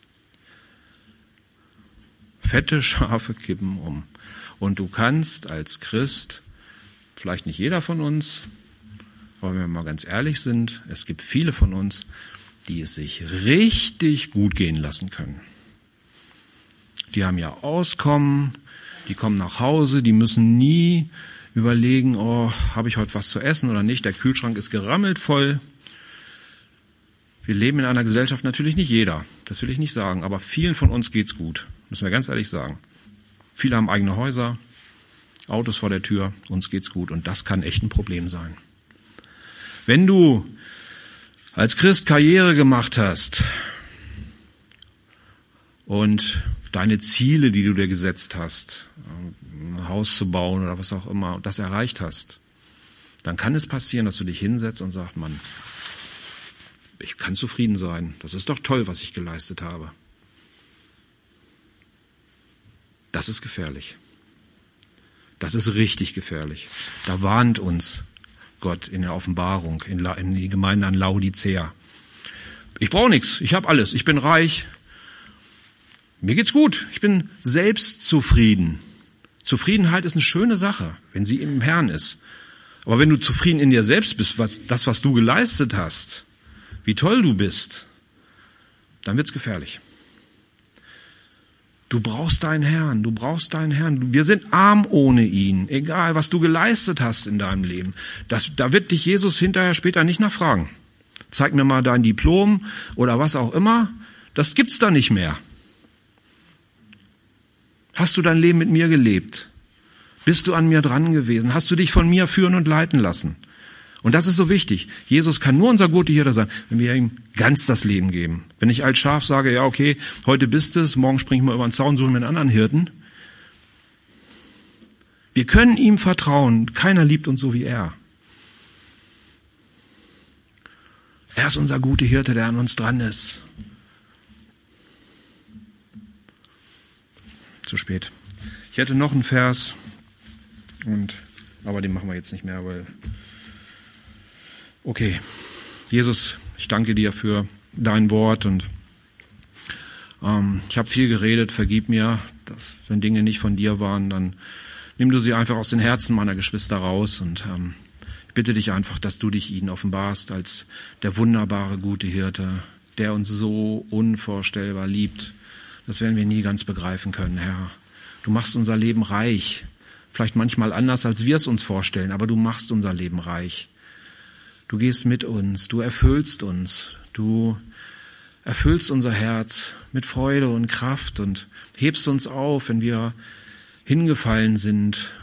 Fette Schafe kippen um. Und du kannst als Christ, vielleicht nicht jeder von uns, aber wenn wir mal ganz ehrlich sind, es gibt viele von uns, die es sich richtig gut gehen lassen können. Die haben ja Auskommen, die kommen nach Hause, die müssen nie überlegen, oh, habe ich heute was zu essen oder nicht, der Kühlschrank ist gerammelt voll. Wir leben in einer Gesellschaft, natürlich nicht jeder, das will ich nicht sagen, aber vielen von uns geht's gut, müssen wir ganz ehrlich sagen. Viele haben eigene Häuser, Autos vor der Tür, uns geht's gut und das kann echt ein Problem sein. Wenn du als Christ Karriere gemacht hast und deine Ziele, die du dir gesetzt hast, ein Haus zu bauen oder was auch immer, das erreicht hast, dann kann es passieren, dass du dich hinsetzt und sagst, Mann, ich kann zufrieden sein. Das ist doch toll, was ich geleistet habe. Das ist gefährlich. Das ist richtig gefährlich. Da warnt uns Gott in der Offenbarung, in die Gemeinde an Laodicea. Ich brauche nichts, ich habe alles, ich bin reich, mir geht's gut, ich bin selbstzufrieden. Zufriedenheit ist eine schöne Sache, wenn sie im Herrn ist. Aber wenn du zufrieden in dir selbst bist, was du geleistet hast, wie toll du bist, dann wird's gefährlich. Du brauchst deinen Herrn, du brauchst deinen Herrn. Wir sind arm ohne ihn, egal was du geleistet hast in deinem Leben. Da wird dich Jesus hinterher später nicht nachfragen. Zeig mir mal dein Diplom oder was auch immer. Das gibt's da nicht mehr. Hast du dein Leben mit mir gelebt? Bist du an mir dran gewesen? Hast du dich von mir führen und leiten lassen? Und das ist so wichtig. Jesus kann nur unser guter Hirte sein, wenn wir ihm ganz das Leben geben. Wenn ich als Schaf sage, ja okay, heute bist es, morgen springe ich mal über den Zaun, suchen wir einen anderen Hirten. Wir können ihm vertrauen. Keiner liebt uns so wie er. Er ist unser guter Hirte, der an uns dran ist. Zu spät. Ich hätte noch einen Vers, aber den machen wir jetzt nicht mehr, weil... Okay, Jesus, ich danke dir für dein Wort und ich habe viel geredet, vergib mir, dass, wenn Dinge nicht von dir waren, dann nimm du sie einfach aus den Herzen meiner Geschwister raus und ich bitte dich einfach, dass du dich ihnen offenbarst als der wunderbare, gute Hirte, der uns so unvorstellbar liebt. Das werden wir nie ganz begreifen können, Herr. Du machst unser Leben reich, vielleicht manchmal anders, als wir es uns vorstellen, aber du machst unser Leben reich. Du gehst mit uns, du erfüllst uns, du erfüllst unser Herz mit Freude und Kraft und hebst uns auf, wenn wir hingefallen sind.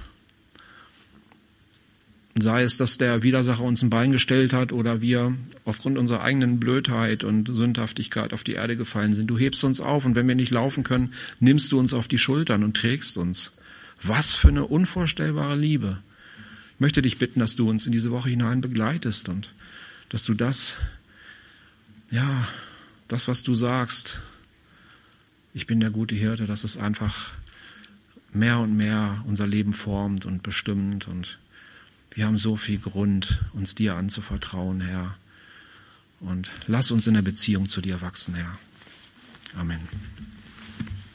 Sei es, dass der Widersacher uns ein Bein gestellt hat oder wir aufgrund unserer eigenen Blödheit und Sündhaftigkeit auf die Erde gefallen sind. Du hebst uns auf und wenn wir nicht laufen können, nimmst du uns auf die Schultern und trägst uns. Was für eine unvorstellbare Liebe. Ich möchte dich bitten, dass du uns in diese Woche hinein begleitest und dass du das, was du sagst, ich bin der gute Hirte, dass es einfach mehr und mehr unser Leben formt und bestimmt und wir haben so viel Grund, uns dir anzuvertrauen, Herr. Und lass uns in der Beziehung zu dir wachsen, Herr. Amen.